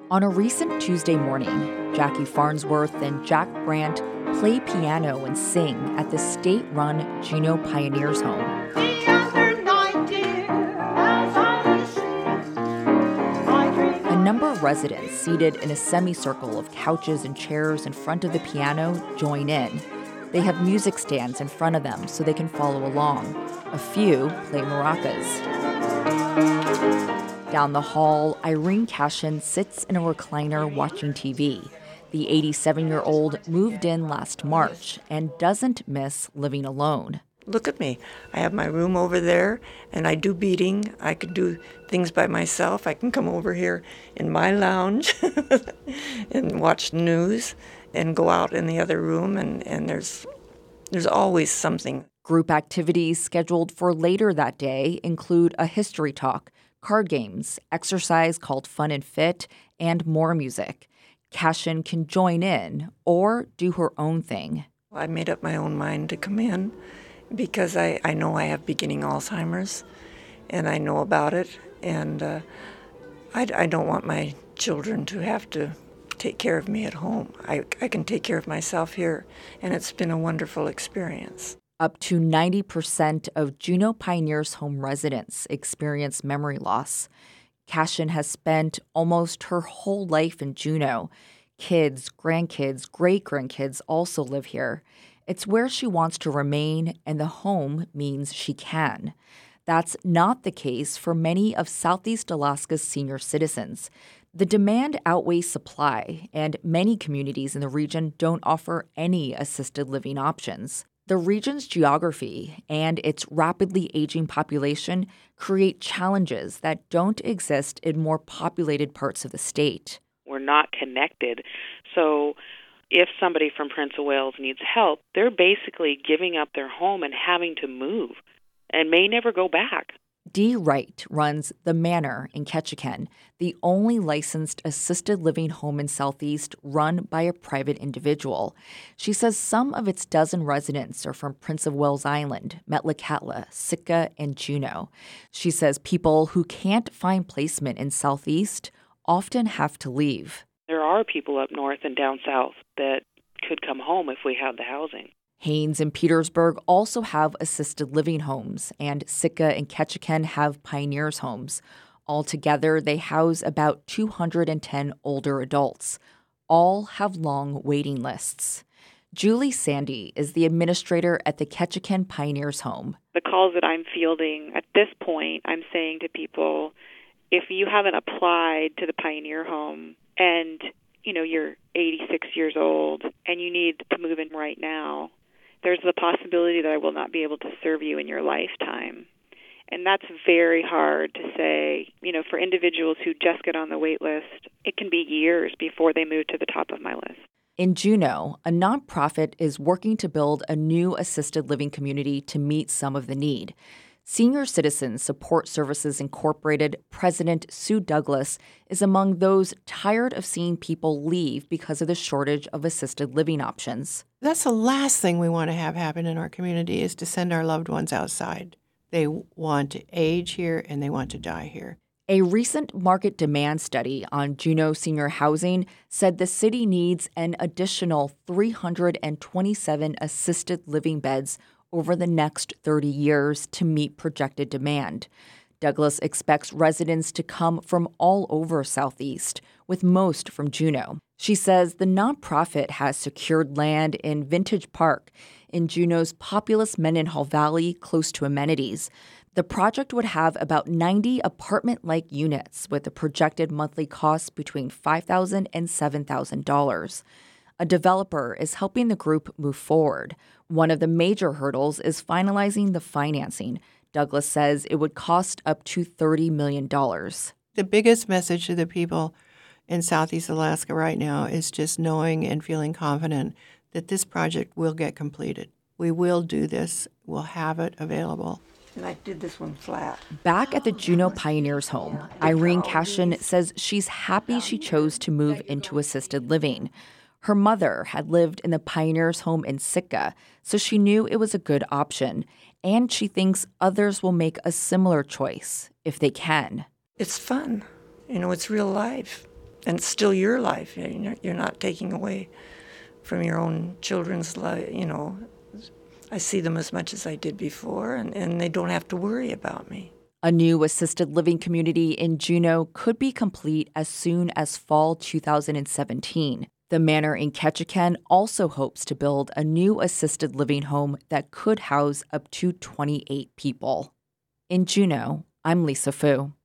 On a recent Tuesday morning, Jackie Farnsworth and Jack Brandt play piano and sing at the state-run Juneau Pioneers Home. A number of residents seated in a semicircle of couches and chairs in front of the piano join in. They have music stands in front of them so they can follow along. A few play maracas. Down the hall, Irene Cashin sits in a recliner watching TV. The 87-year-old moved in last March and doesn't miss living alone. Look at me. I have my room over there, and I do beading. I can do things by myself. I can come over here in my lounge and watch news and go out in the other room, and there's always something. Group activities scheduled for later that day include a history talk, card games, exercise called Fun and Fit, and more music. Cashin can join in or do her own thing. I made up my own mind to come in because I know I have beginning Alzheimer's, and I know about it, and I don't want my children to have to take care of me at home. I can take care of myself here, and it's been a wonderful experience. Up to 90% of Juneau Pioneers Home residents experience memory loss. Cashin has spent almost her whole life in Juneau. Kids, grandkids, great-grandkids also live here. It's where she wants to remain, and the home means she can. That's not the case for many of Southeast Alaska's senior citizens. The demand outweighs supply, and many communities in the region don't offer any assisted living options. The region's geography and its rapidly aging population create challenges that don't exist in more populated parts of the state. We're not connected. So if somebody from Prince of Wales needs help, they're basically giving up their home and having to move and may never go back. Dee Wright runs The Manor in Ketchikan, the only licensed assisted living home in Southeast run by a private individual. She says some of its dozen residents are from Prince of Wales Island, Metlakatla, Sitka, and Juneau. She says people who can't find placement in Southeast often have to leave. There are people up north and down south that could come home if we had the housing. Haines and Petersburg also have assisted living homes, and Sitka and Ketchikan have Pioneers homes. Altogether, they house about 210 older adults. All have long waiting lists. Julie Sandy is the administrator at the Ketchikan Pioneers home. The calls that I'm fielding at this point, I'm saying to people, if you haven't applied to the Pioneer home and, you're 86 years old and you need to move in right now, there's the possibility that I will not be able to serve you in your lifetime. And that's very hard to say. For individuals who just get on the wait list, it can be years before they move to the top of my list. In Juneau, a nonprofit is working to build a new assisted living community to meet some of the need. Senior Citizens Support Services Incorporated President Sue Douglas is among those tired of seeing people leave because of the shortage of assisted living options. That's the last thing we want to have happen in our community is to send our loved ones outside. They want to age here and they want to die here. A recent market demand study on Juneau senior housing said the city needs an additional 327 assisted living beds over the next 30 years to meet projected demand. Douglas expects residents to come from all over Southeast, with most from Juneau. She says the nonprofit has secured land in Vintage Park in Juneau's populous Mendenhall Valley, close to amenities. The project would have about 90 apartment-like units with a projected monthly cost between $5,000 and $7,000. A developer is helping the group move forward. One of the major hurdles is finalizing the financing. Douglas says it would cost up to $30 million. The biggest message to the people in Southeast Alaska right now is just knowing and feeling confident that this project will get completed. We will do this. We'll have it available. And I did this one flat. Back at the Juneau Pioneers home, Irene Cashin says she's happy she chose to move into assisted living. Her mother had lived in the Pioneers home in Sitka, so she knew it was a good option, and she thinks others will make a similar choice if they can. It's fun. It's real life. And it's still your life. You're not taking away from your own children's life. I see them as much as I did before, and they don't have to worry about me. A new assisted living community in Juneau could be complete as soon as fall 2017. The Manor in Ketchikan also hopes to build a new assisted living home that could house up to 28 people. In Juneau, I'm Lisa Fu.